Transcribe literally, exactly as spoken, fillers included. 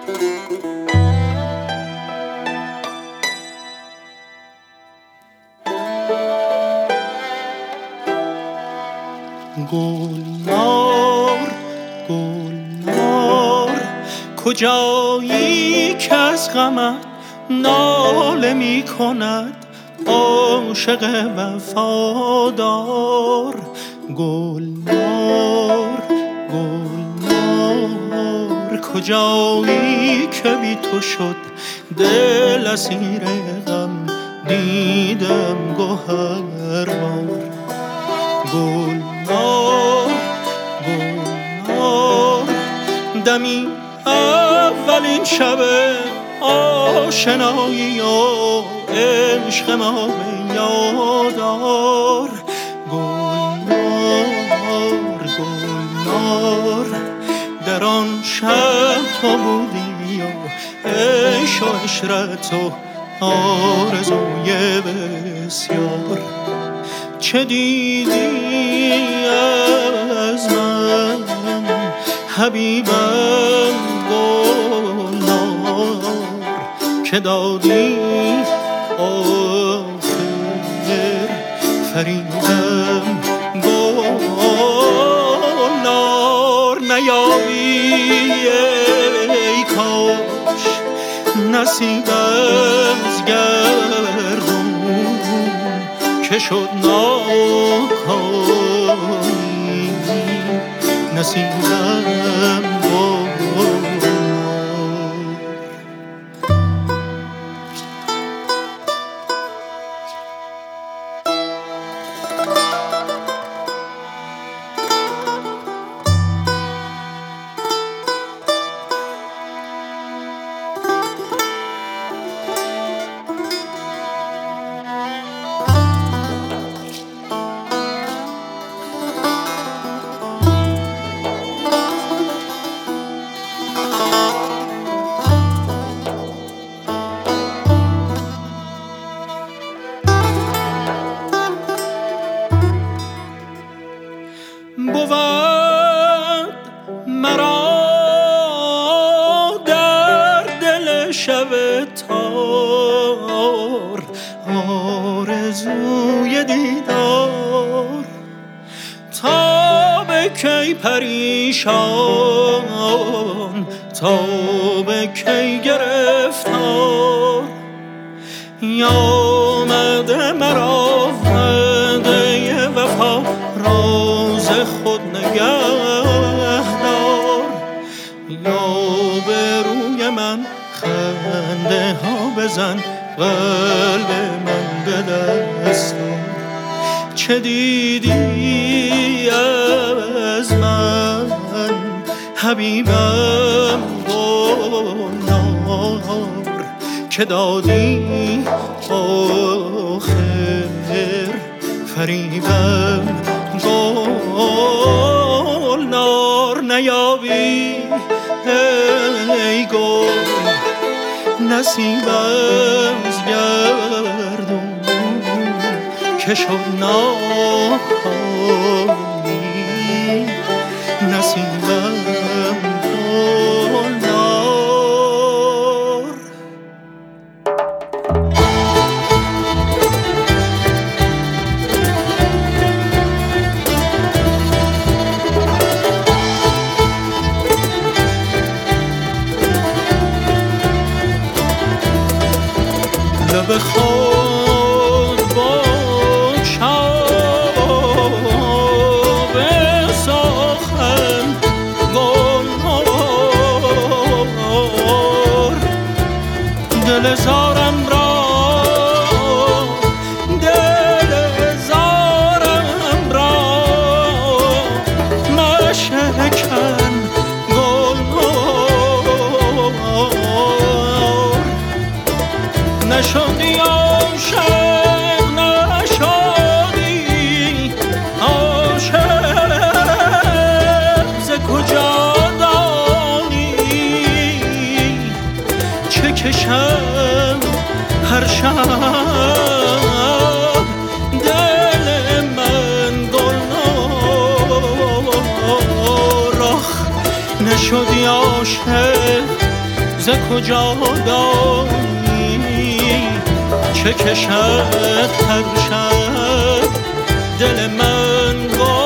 گلنار گلنار کجایی که از غمت ناله می کند عاشق وفادار. گلنار گلنار کجایی که بی تو شد دل اسیر غم دیدم گوهربار. گلنار گلنار دمی اولین شب آشنایی و عشق ما به یادار. گلنار گلنار در آن شب تو بودی و عشق و عشرت و آرزوی بسیار. چه دیدی از من حبیبم گلنار که دادی آخر فریدم گلنار. نیابی ای کاش نصیب از گردون که شد ناکامی نصیبم گلنار. بود مرا در دل شب تار آرزوی دیدار. تا به کی پریشان تا به کی گرفتار. آمده مرا وعده وفا راز خود نگهدار. یا به روی من خنده ها بزن قلب من به دست آر. چه دیدی از من حبیبم گلنار که دادی آخر فریبم گلنار. نیابی ای گل نصیب از گردون که شد ناکامی نصیبم گلنار. لب خود با چاب سخن گلنار. دل زارم را دل زارم را مشکن گلنار. نشدی عاشق نشدی عاشق ز کجا دانی چه کشم هر شب دل من گلنار. آخ نشدی عاشق ز ز کجا دانی چه کشد هر شب دل من با